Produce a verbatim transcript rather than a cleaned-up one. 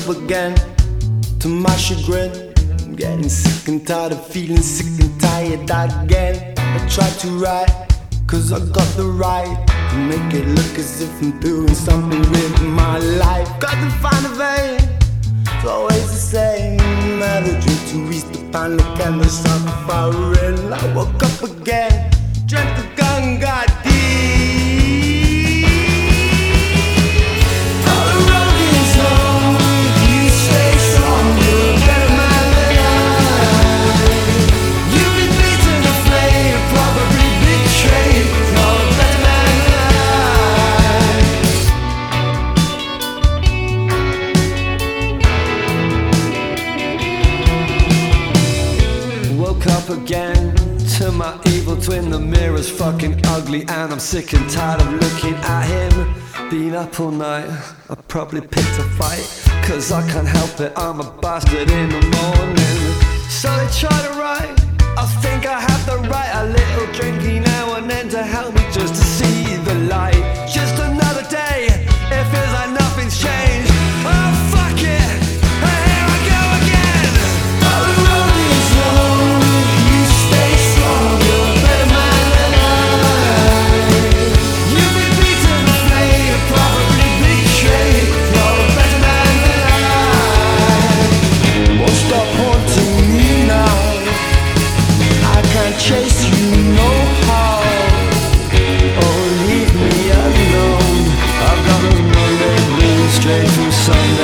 up again, to my chagrin. I'm getting sick and tired of feeling sick and tired again. I try to write, cause I got the right to make it look as if I'm doing something with my life. Got to find a vein, it's always the same. Had a drink to reach the final candle, start firing. I woke up again, drank the gun, got deep. All the road is long, you stay strong, you're a better man than I. You've been beaten, afraid, probably betrayed. You're a better man than I. Woke up again to my evil twin. The mirror's fucking ugly and I'm sick and tired of looking at him. Been up all night, I probably picked a fight, cause I can't help it, I'm a bastard in the morning. So they try to write, I think I have the right. A little drinky now and then to help me just to see the light. Just another day, it feels like nothing's changed. Oh fuck it, here I go again. Oh, the road is long, you stay strong, you're a better man than I. You've been beaten, afraid, probably betrayed. You're a better man than I. Won't stop haunting me now, I can't chase you no how. Oh, leave me alone, I've got a rolling straight from sun.